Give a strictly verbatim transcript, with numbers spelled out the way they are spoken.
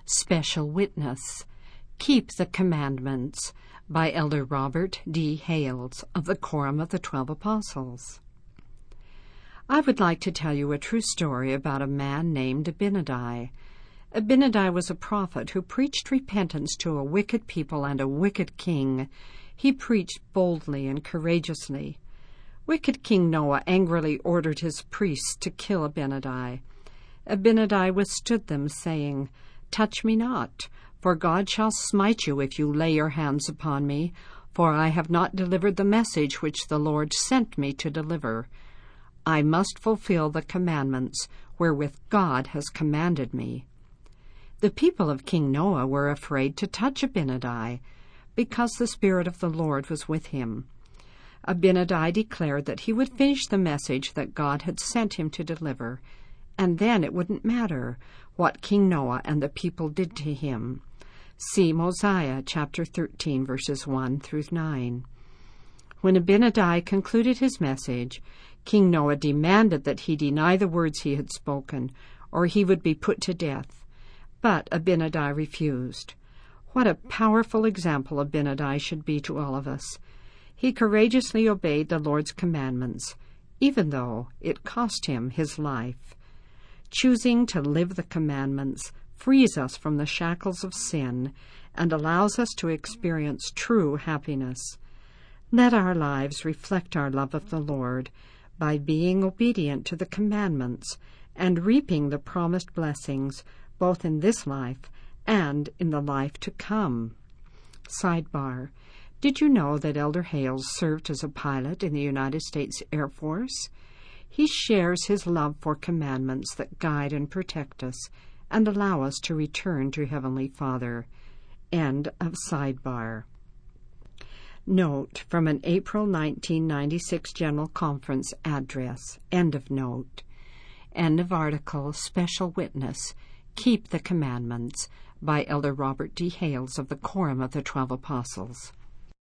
Special Witness, Keep the Commandments, by Elder Robert D. Hales of the Quorum of the Twelve Apostles. I would like to tell you a true story about a man named Abinadi. Abinadi was a prophet who preached repentance to a wicked people and a wicked king. He preached boldly and courageously. Wicked King Noah angrily ordered his priests to kill Abinadi. Abinadi withstood them, saying, "Touch me not, for God shall smite you if you lay your hands upon me, for I have not delivered the message which the Lord sent me to deliver. I must fulfill the commandments wherewith God has commanded me." The people of King Noah were afraid to touch Abinadi, because the Spirit of the Lord was with him. Abinadi declared that he would finish the message that God had sent him to deliver, and then it wouldn't matter what King Noah and the people did to him. See Mosiah chapter thirteen, verses one through nine. When Abinadi concluded his message, King Noah demanded that he deny the words he had spoken, or he would be put to death. But Abinadi refused. What a powerful example Abinadi should be to all of us. He courageously obeyed the Lord's commandments, even though it cost him his life. Choosing to live the commandments frees us from the shackles of sin and allows us to experience true happiness. Let our lives reflect our love of the Lord by being obedient to the commandments and reaping the promised blessings both in this life and in the life to come. Sidebar: Did you know that Elder Hales served as a pilot in the United States Air Force? He shares his love for commandments that guide and protect us and allow us to return to Heavenly Father. End of sidebar. Note from an April nineteen ninety-six General Conference address. End of note. End of article. Special Witness, Keep the Commandments, by Elder Robert D. Hales of the Quorum of the Twelve Apostles.